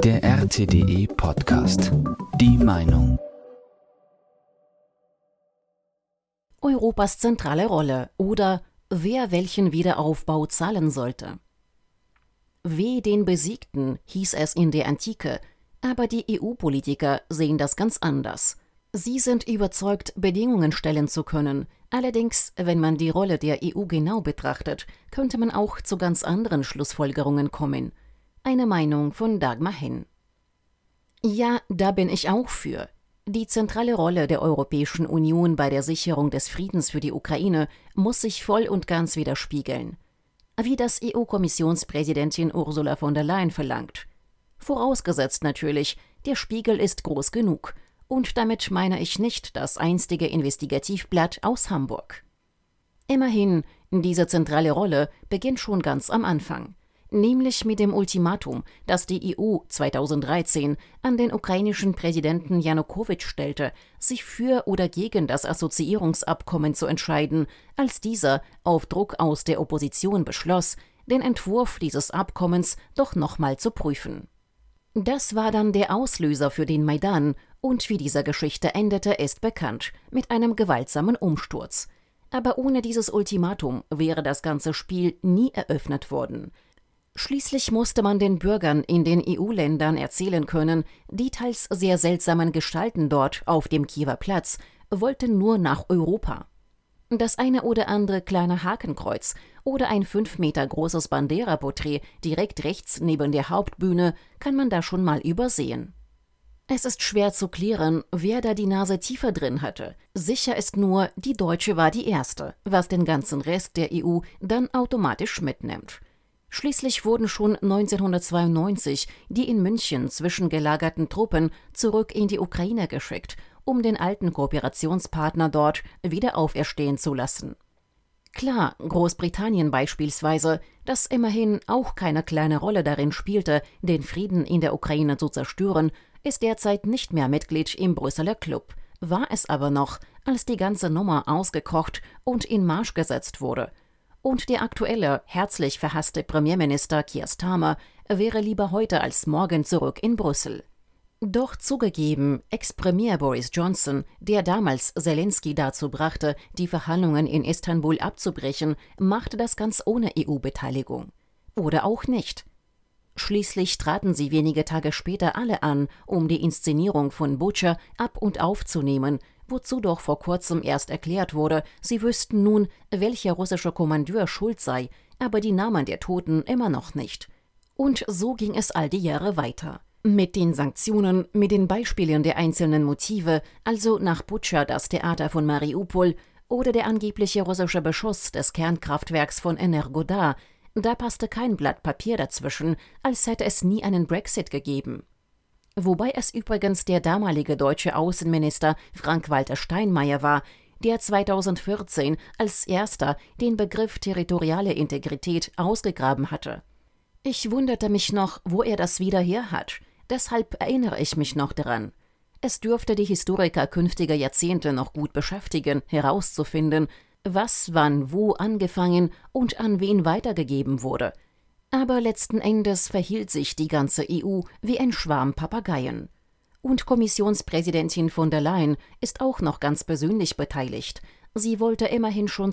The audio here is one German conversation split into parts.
Der RTDE-Podcast. Die Meinung. Europas zentrale Rolle oder wer welchen Wiederaufbau zahlen sollte. Weh den Besiegten, hieß es in der Antike, aber die EU-Politiker sehen das ganz anders. Sie sind überzeugt, Bedingungen stellen zu können. Allerdings, wenn man die Rolle der EU genau betrachtet, könnte man auch zu ganz anderen Schlussfolgerungen kommen. Eine Meinung von Dagmar Henn. Ja, da bin ich auch für. Die zentrale Rolle der Europäischen Union bei der Sicherung des Friedens für die Ukraine muss sich voll und ganz widerspiegeln. Wie das EU-Kommissionspräsidentin Ursula von der Leyen verlangt. Vorausgesetzt natürlich, der Spiegel ist groß genug. Und damit meine ich nicht das einstige Investigativblatt aus Hamburg. Immerhin, diese zentrale Rolle beginnt schon ganz am Anfang. Nämlich mit dem Ultimatum, das die EU 2013 an den ukrainischen Präsidenten Janukowitsch stellte, sich für oder gegen das Assoziierungsabkommen zu entscheiden, als dieser auf Druck aus der Opposition beschloss, den Entwurf dieses Abkommens doch nochmal zu prüfen. Das war dann der Auslöser für den Maidan und wie diese Geschichte endete, ist bekannt, mit einem gewaltsamen Umsturz. Aber ohne dieses Ultimatum wäre das ganze Spiel nie eröffnet worden. Schließlich musste man den Bürgern in den EU-Ländern erzählen können, die teils sehr seltsamen Gestalten dort auf dem Kiewer Platz wollten nur nach Europa. Das eine oder andere kleine Hakenkreuz oder ein 5 Meter großes Bandera-Porträt direkt rechts neben der Hauptbühne kann man da schon mal übersehen. Es ist schwer zu klären, wer da die Nase tiefer drin hatte. Sicher ist nur, die Deutsche war die Erste, was den ganzen Rest der EU dann automatisch mitnimmt. Schließlich wurden schon 1992 die in München zwischengelagerten Truppen zurück in die Ukraine geschickt, um den alten Kooperationspartner dort wieder auferstehen zu lassen. Klar, Großbritannien beispielsweise, das immerhin auch keine kleine Rolle darin spielte, den Frieden in der Ukraine zu zerstören, ist derzeit nicht mehr Mitglied im Brüsseler Club, war es aber noch, als die ganze Nummer ausgekocht und in Marsch gesetzt wurde. Und der aktuelle, herzlich verhasste Premierminister Keir Starmer wäre lieber heute als morgen zurück in Brüssel. Doch zugegeben, Ex-Premier Boris Johnson, der damals Zelensky dazu brachte, die Verhandlungen in Istanbul abzubrechen, machte das ganz ohne EU-Beteiligung. Oder auch nicht. Schließlich traten sie wenige Tage später alle an, um die Inszenierung von Butscha ab- und aufzunehmen, wozu doch vor kurzem erst erklärt wurde, sie wüssten nun, welcher russische Kommandeur schuld sei, aber die Namen der Toten immer noch nicht. Und so ging es all die Jahre weiter. Mit den Sanktionen, mit den Beispielen der einzelnen Motive, also nach Butscha das Theater von Mariupol oder der angebliche russische Beschuss des Kernkraftwerks von Energodar, da passte kein Blatt Papier dazwischen, als hätte es nie einen Brexit gegeben. Wobei es übrigens der damalige deutsche Außenminister Frank-Walter Steinmeier war, der 2014 als erster den Begriff territoriale Integrität ausgegraben hatte. Ich wunderte mich noch, wo er das wieder her hat. Deshalb erinnere ich mich noch daran. Es dürfte die Historiker künftiger Jahrzehnte noch gut beschäftigen, herauszufinden, was wann wo angefangen und an wen weitergegeben wurde. Aber letzten Endes verhielt sich die ganze EU wie ein Schwarm Papageien. Und Kommissionspräsidentin von der Leyen ist auch noch ganz persönlich beteiligt. Sie wollte immerhin schon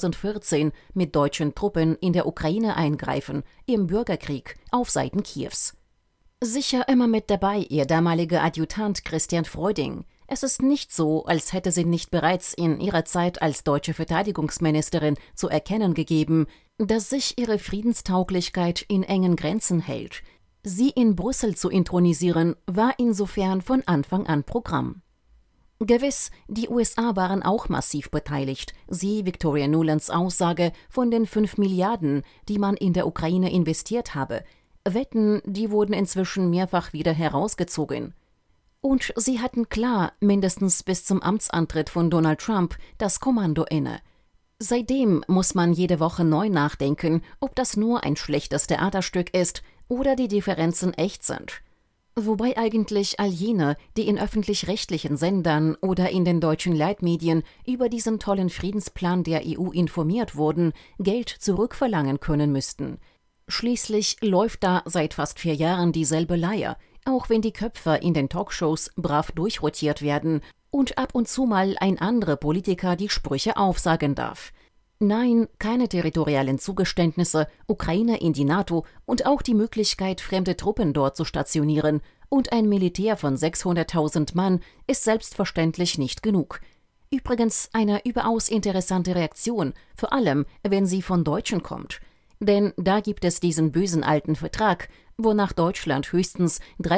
2014 mit deutschen Truppen in der Ukraine eingreifen, im Bürgerkrieg auf Seiten Kiews. Sicher immer mit dabei ihr damaliger Adjutant Christian Freuding. Es ist nicht so, als hätte sie nicht bereits in ihrer Zeit als deutsche Verteidigungsministerin zu erkennen gegeben, dass sich ihre Friedenstauglichkeit in engen Grenzen hält. Sie in Brüssel zu intronisieren, war insofern von Anfang an Programm. Gewiss, die USA waren auch massiv beteiligt, siehe Victoria Nulands Aussage von den 5 Milliarden, die man in der Ukraine investiert habe. Wetten, die wurden inzwischen mehrfach wieder herausgezogen. Und sie hatten klar, mindestens bis zum Amtsantritt von Donald Trump, das Kommando inne. Seitdem muss man jede Woche neu nachdenken, ob das nur ein schlechtes Theaterstück ist oder die Differenzen echt sind. Wobei eigentlich all jene, die in öffentlich-rechtlichen Sendern oder in den deutschen Leitmedien über diesen tollen Friedensplan der EU informiert wurden, Geld zurückverlangen können müssten. Schließlich läuft da seit fast 4 Jahren dieselbe Leier. Auch wenn die Köpfe in den Talkshows brav durchrotiert werden und ab und zu mal ein anderer Politiker die Sprüche aufsagen darf. Nein, keine territorialen Zugeständnisse, Ukraine in die NATO und auch die Möglichkeit, fremde Truppen dort zu stationieren und ein Militär von 600.000 Mann ist selbstverständlich nicht genug. Übrigens eine überaus interessante Reaktion, vor allem, wenn sie von Deutschen kommt. Denn da gibt es diesen bösen alten Vertrag, wonach Deutschland höchstens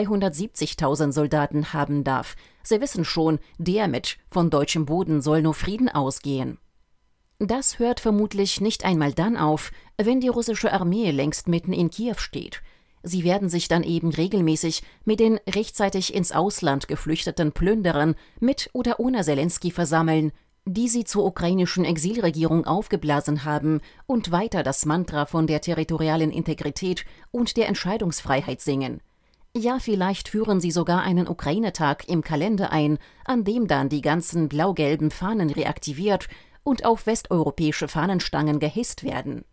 370.000 Soldaten haben darf. Sie wissen schon, der mit von deutschem Boden soll nur Frieden ausgehen. Das hört vermutlich nicht einmal dann auf, wenn die russische Armee längst mitten in Kiew steht. Sie werden sich dann eben regelmäßig mit den rechtzeitig ins Ausland geflüchteten Plünderern mit oder ohne Zelensky versammeln, die sie zur ukrainischen Exilregierung aufgeblasen haben und weiter das Mantra von der territorialen Integrität und der Entscheidungsfreiheit singen. Ja, vielleicht führen sie sogar einen Ukraine-Tag im Kalender ein, an dem dann die ganzen blau-gelben Fahnen reaktiviert und auf westeuropäische Fahnenstangen gehisst werden.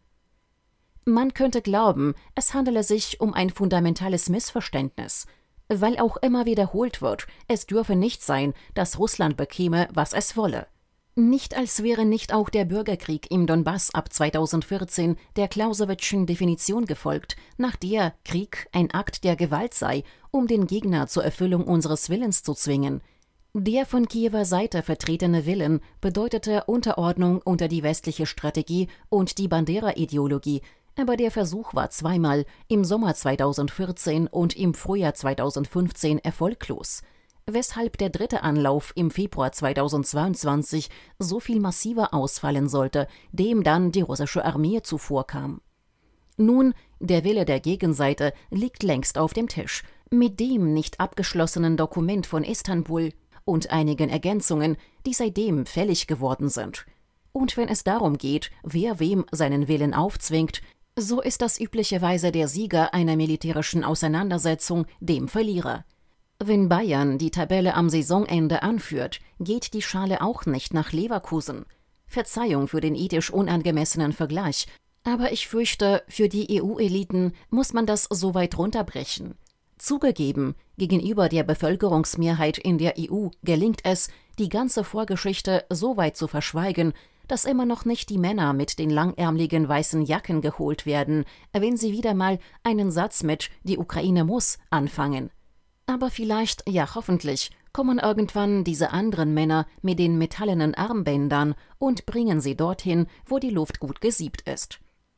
Man könnte glauben, es handele sich um ein fundamentales Missverständnis, weil auch immer wiederholt wird, es dürfe nicht sein, dass Russland bekäme, was es wolle. Nicht als wäre nicht auch der Bürgerkrieg im Donbass ab 2014 der Clausewitzschen Definition gefolgt, nach der Krieg ein Akt der Gewalt sei, um den Gegner zur Erfüllung unseres Willens zu zwingen. Der von Kiewer Seite vertretene Willen bedeutete Unterordnung unter die westliche Strategie und die Bandera-Ideologie, aber der Versuch war zweimal, im Sommer 2014 und im Frühjahr 2015 erfolglos, weshalb der dritte Anlauf im Februar 2022 so viel massiver ausfallen sollte, dem dann die russische Armee zuvorkam. Nun, der Wille der Gegenseite liegt längst auf dem Tisch, mit dem nicht abgeschlossenen Dokument von Istanbul und einigen Ergänzungen, die seitdem fällig geworden sind. Und wenn es darum geht, wer wem seinen Willen aufzwingt, so ist das üblicherweise der Sieger einer militärischen Auseinandersetzung dem Verlierer. Wenn Bayern die Tabelle am Saisonende anführt, geht die Schale auch nicht nach Leverkusen. Verzeihung für den ethisch unangemessenen Vergleich, aber ich fürchte, für die EU-Eliten muss man das so weit runterbrechen. Zugegeben, gegenüber der Bevölkerungsmehrheit in der EU gelingt es, die ganze Vorgeschichte so weit zu verschweigen, dass immer noch nicht die Männer mit den langärmeligen weißen Jacken geholt werden, wenn sie wieder mal einen Satz mit »Die Ukraine muss« anfangen. Aber vielleicht, ja hoffentlich, kommen irgendwann diese anderen Männer mit den metallenen Armbändern und bringen sie dorthin, wo die Luft gut gesiebt ist.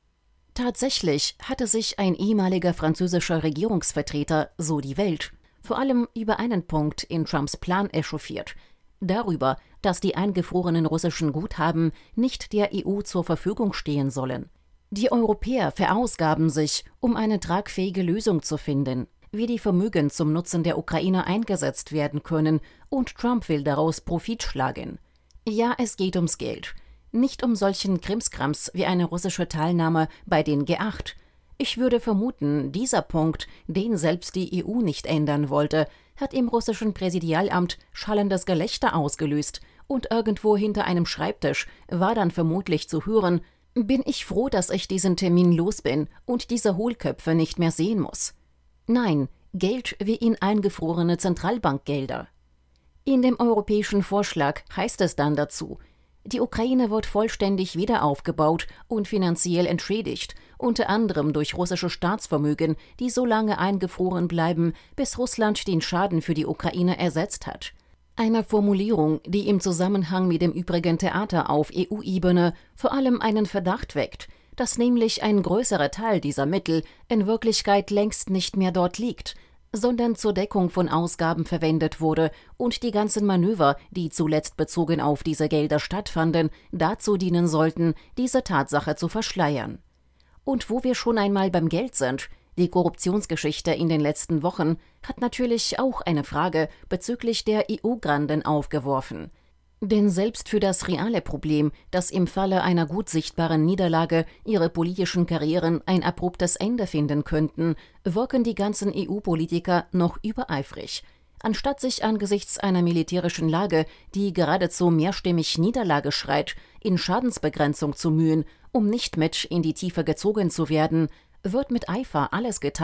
Tatsächlich hatte sich ein ehemaliger französischer Regierungsvertreter, so die Welt, vor allem über einen Punkt in Trumps Plan echauffiert: darüber, dass die eingefrorenen russischen Guthaben nicht der EU zur Verfügung stehen sollen. Die Europäer verausgaben sich, um eine tragfähige Lösung zu finden, wie die Vermögen zum Nutzen der Ukraine eingesetzt werden können, und Trump will daraus Profit schlagen. Ja, es geht ums Geld. Nicht um solchen Krimskrams wie eine russische Teilnahme bei den G8. Ich würde vermuten, dieser Punkt, den selbst die EU nicht ändern wollte, hat im russischen Präsidialamt schallendes Gelächter ausgelöst, und irgendwo hinter einem Schreibtisch war dann vermutlich zu hören: Bin ich froh, dass ich diesen Termin los bin und diese Hohlköpfe nicht mehr sehen muss. Nein, Geld wie in eingefrorene Zentralbankgelder. In dem europäischen Vorschlag heißt es dann dazu: Die Ukraine wird vollständig wiederaufgebaut und finanziell entschädigt, unter anderem durch russische Staatsvermögen, die so lange eingefroren bleiben, bis Russland den Schaden für die Ukraine ersetzt hat. Eine Formulierung, die im Zusammenhang mit dem übrigen Theater auf EU-Ebene vor allem einen Verdacht weckt, dass nämlich ein größerer Teil dieser Mittel in Wirklichkeit längst nicht mehr dort liegt, sondern zur Deckung von Ausgaben verwendet wurde und die ganzen Manöver, die zuletzt bezogen auf diese Gelder stattfanden, dazu dienen sollten, diese Tatsache zu verschleiern. Und wo wir schon einmal beim Geld sind: Die Korruptionsgeschichte in den letzten Wochen hat natürlich auch eine Frage bezüglich der EU-Granden aufgeworfen. Denn selbst für das reale Problem, dass im Falle einer gut sichtbaren Niederlage ihre politischen Karrieren ein abruptes Ende finden könnten, wirken die ganzen EU-Politiker noch übereifrig. Anstatt sich angesichts einer militärischen Lage, die geradezu mehrstimmig Niederlage schreit, in Schadensbegrenzung zu mühen, um nicht mit in die Tiefe gezogen zu werden, wird mit Eifer alles getan,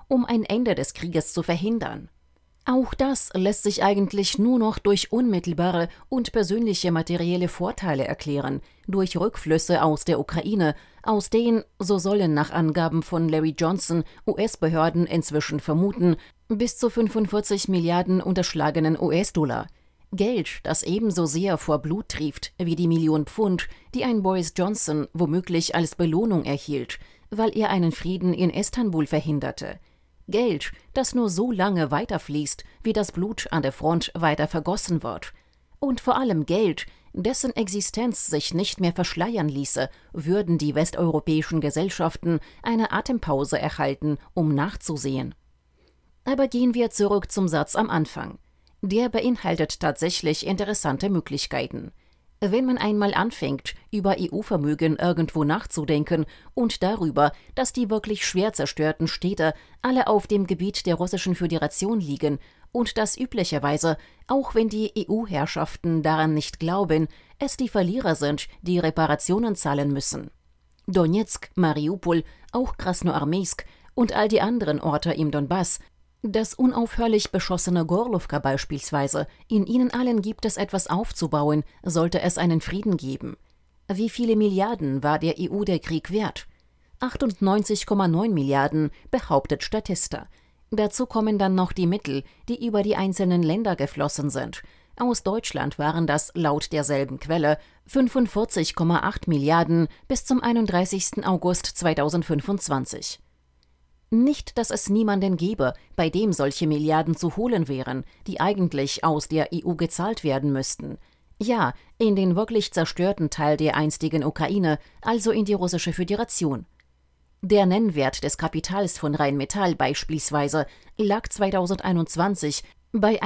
um ein Ende des Krieges zu verhindern. Auch das lässt sich eigentlich nur noch durch unmittelbare und persönliche materielle Vorteile erklären, durch Rückflüsse aus der Ukraine, aus denen, so sollen nach Angaben von Larry Johnson US-Behörden inzwischen vermuten, bis zu 45 Milliarden unterschlagenen US-Dollar. Geld, das ebenso sehr vor Blut trieft wie die Million Pfund, die ein Boris Johnson womöglich als Belohnung erhielt, weil er einen Frieden in Istanbul verhinderte. Geld, das nur so lange weiterfließt, wie das Blut an der Front weiter vergossen wird. Und vor allem Geld, dessen Existenz sich nicht mehr verschleiern ließe, würden die westeuropäischen Gesellschaften eine Atempause erhalten, um nachzusehen. Aber gehen wir zurück zum Satz am Anfang. Der beinhaltet tatsächlich interessante Möglichkeiten. Wenn man einmal anfängt, über EU-Vermögen irgendwo nachzudenken und darüber, dass die wirklich schwer zerstörten Städte alle auf dem Gebiet der Russischen Föderation liegen und dass üblicherweise, auch wenn die EU-Herrschaften daran nicht glauben, es die Verlierer sind, die Reparationen zahlen müssen. Donezk, Mariupol, auch Krasnoarmejsk und all die anderen Orte im Donbass, das unaufhörlich beschossene Gorlowka beispielsweise, in ihnen allen gibt es etwas aufzubauen, sollte es einen Frieden geben. Wie viele Milliarden war der EU der Krieg wert? 98,9 Milliarden, behauptet Statista. Dazu kommen dann noch die Mittel, die über die einzelnen Länder geflossen sind. Aus Deutschland waren das laut derselben Quelle 45,8 Milliarden bis zum 31. August 2025. Nicht, dass es niemanden gäbe, bei dem solche Milliarden zu holen wären, die eigentlich aus der EU gezahlt werden müssten. Ja, in den wirklich zerstörten Teil der einstigen Ukraine, also in die Russische Föderation. Der Nennwert des Kapitals von Rheinmetall beispielsweise lag 2021 bei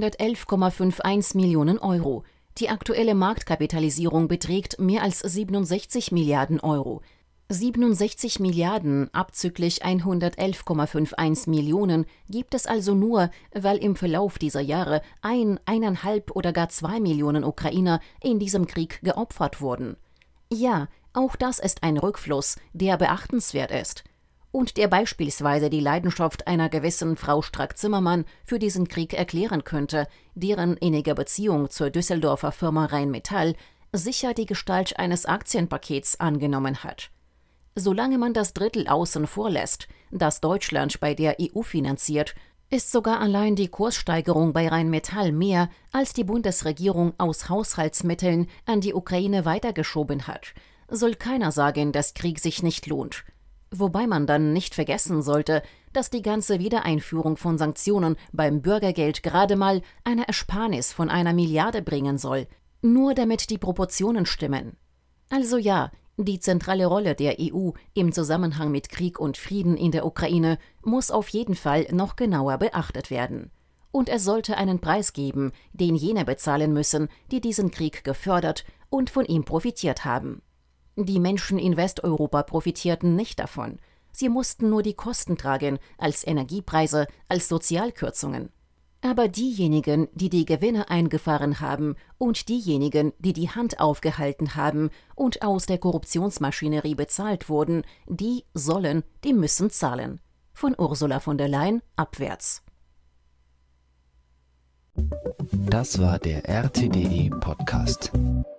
111,51 Millionen Euro. Die aktuelle Marktkapitalisierung beträgt mehr als 67 Milliarden Euro. 67 Milliarden abzüglich 111,51 Millionen gibt es also nur, weil im Verlauf dieser Jahre 1,5 oder gar 2 Millionen Ukrainer in diesem Krieg geopfert wurden. Ja, auch das ist ein Rückfluss, der beachtenswert ist. Und der beispielsweise die Leidenschaft einer gewissen Frau Strack-Zimmermann für diesen Krieg erklären könnte, deren innige Beziehung zur Düsseldorfer Firma Rheinmetall sicher die Gestalt eines Aktienpakets angenommen hat. Solange man das Drittel außen vor lässt, das Deutschland bei der EU finanziert, ist sogar allein die Kurssteigerung bei Rheinmetall mehr, als die Bundesregierung aus Haushaltsmitteln an die Ukraine weitergeschoben hat. Soll keiner sagen, dass Krieg sich nicht lohnt. Wobei man dann nicht vergessen sollte, dass die ganze Wiedereinführung von Sanktionen beim Bürgergeld gerade mal eine Ersparnis von 1 Milliarde bringen soll, nur damit die Proportionen stimmen. Also ja, die zentrale Rolle der EU im Zusammenhang mit Krieg und Frieden in der Ukraine muss auf jeden Fall noch genauer beachtet werden. Und es sollte einen Preis geben, den jene bezahlen müssen, die diesen Krieg gefördert und von ihm profitiert haben. Die Menschen in Westeuropa profitierten nicht davon. Sie mussten nur die Kosten tragen, als Energiepreise, als Sozialkürzungen. Aber diejenigen, die die Gewinne eingefahren haben und diejenigen, die die Hand aufgehalten haben und aus der Korruptionsmaschinerie bezahlt wurden, die müssen zahlen. Von Ursula von der Leyen abwärts. Das war der RTDE Podcast.